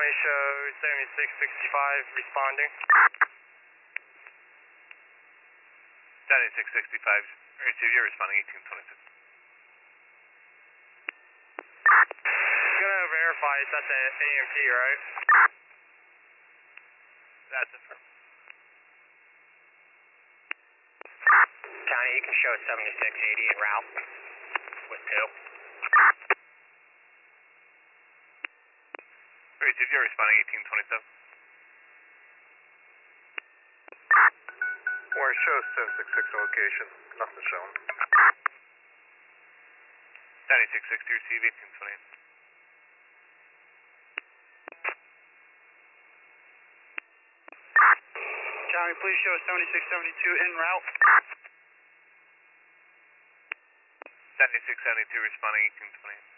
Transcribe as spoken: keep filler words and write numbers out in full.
County show seventy-six sixty-five responding. seventy-six sixty-five, receive, you're responding eighteen twenty-six. Gonna verify it's at the A M P, right? That's affirmed. County, you can show seventy-six eighty en route with two. Receive, you're responding eighteen twenty-seven. Where it shows ten sixty-six location, nothing showing. seventy-six sixty, receive eighteen twenty-eight. County, please show seventy-six seventy-two en route. seventy-six seventy-two, responding eighteen twenty-eight.